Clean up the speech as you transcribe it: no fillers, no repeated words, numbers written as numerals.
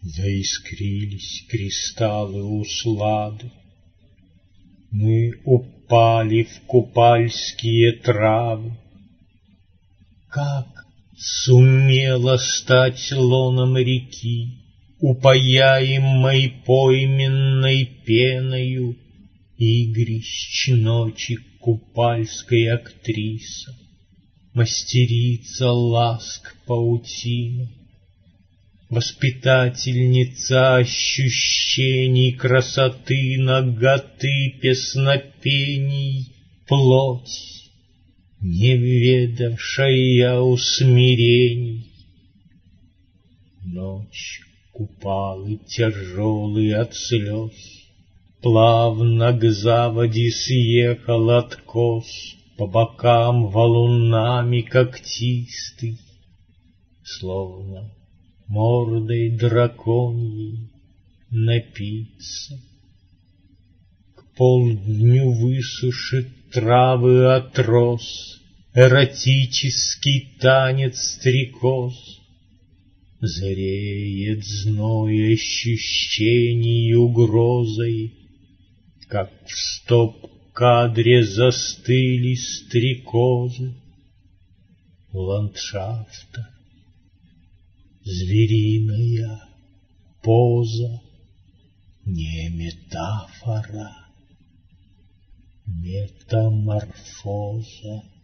Заискрились кристаллы услады. Мы упали в купальские травы. Как сумела стать лоном реки, упояемой пойменной пеною, игрищ ночи купальской актриса, мастерица ласк паутины, воспитательница ощущений красоты, наготы, песнопений, плоть, не ведавшая усмирений. Ночь купалы тяжелый от слез, плавно к заводе съехал откос, по бокам валунами когтистый, словно мордой драконьей напиться. К полдню высушит травы отрос, эротический танец стрекоз. Зреет зной ощущений угрозой, как в стоп-кадре застыли стрекозы ландшафта. Звериная поза, не метафора, метаморфоза.